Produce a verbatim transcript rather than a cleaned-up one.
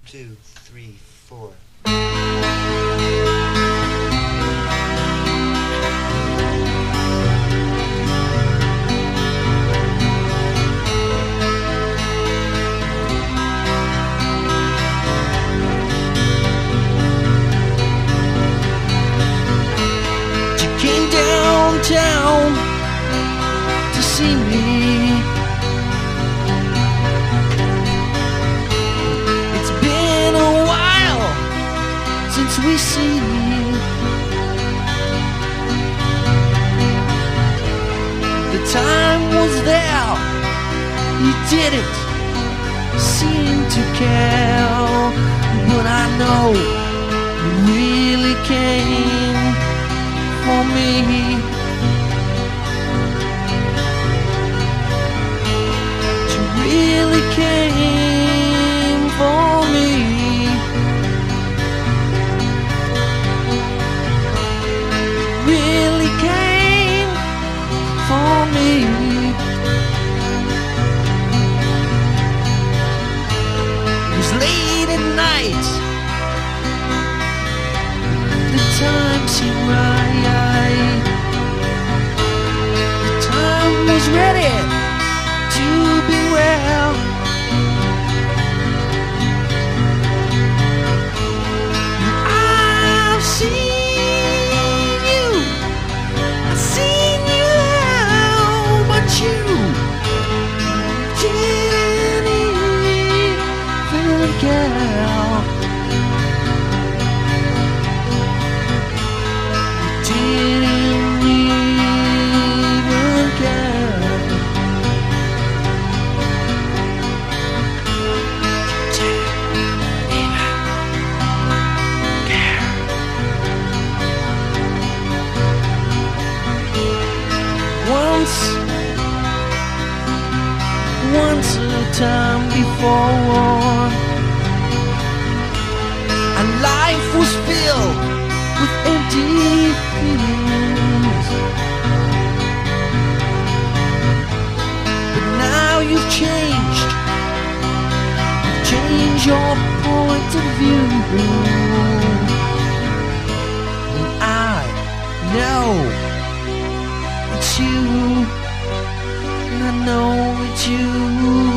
two, three, four. You came downtown to see me. It's been a while since we seen. The time was there, you didn't seem to care, but I know you really came for me. You really came for me. Really came for me. It was late at night. The time seemed right. The time was ready to be well. I've seen you, I've seen you now, but you didn't even care. Didn't even care. Didn't even care. Once, once a time before, and life was filled with empty feelings. But now you've changed, you've changed your point of view. And I know it's you, and I know it's you.